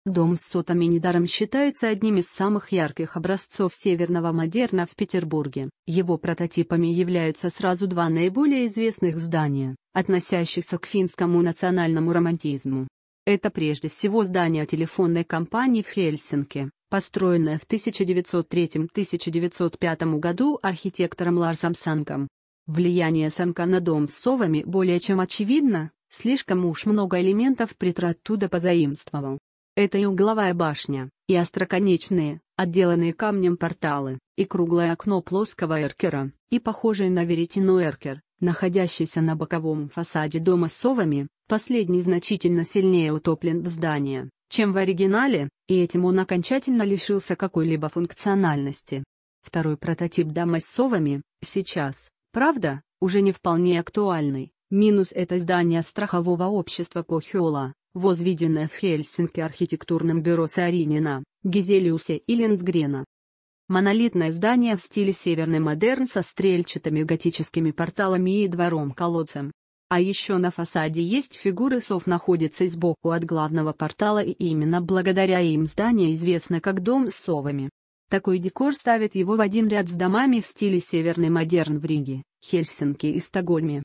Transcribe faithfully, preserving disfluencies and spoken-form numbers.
Дом с сотами недаром считается одним из самых ярких образцов северного модерна в Петербурге. Его прототипами являются сразу два наиболее известных здания, относящихся к финскому национальному романтизму. Это прежде всего здание телефонной компании в Хельсинки, построенное в тысяча девятьсот третьем — тысяча девятьсот пятом году архитектором Ларсом Санком. Влияние Санка на дом с совами более чем очевидно, слишком уж много элементов Притра оттуда позаимствовал. Это и угловая башня, и остроконечные, отделанные камнем порталы, и круглое окно плоского эркера, и похожий на веретено эркер, находящийся на боковом фасаде дома с совами. Последний значительно сильнее утоплен в здание, чем в оригинале, и этим он окончательно лишился какой-либо функциональности. Второй прототип дома с совами, сейчас, правда, уже не вполне актуальный, минус это здание страхового общества Pohjola, возведенное в Хельсинки архитектурным бюро Сааринена, Гизелиуса и Линдгрена. Монолитное здание в стиле северный модерн со стрельчатыми готическими порталами и двором-колодцем. А еще на фасаде есть фигуры сов, находятся сбоку от главного портала, и именно благодаря им здание известно как дом с совами. Такой декор ставит его в один ряд с домами в стиле северный модерн в Риге, Хельсинки и Стокгольме.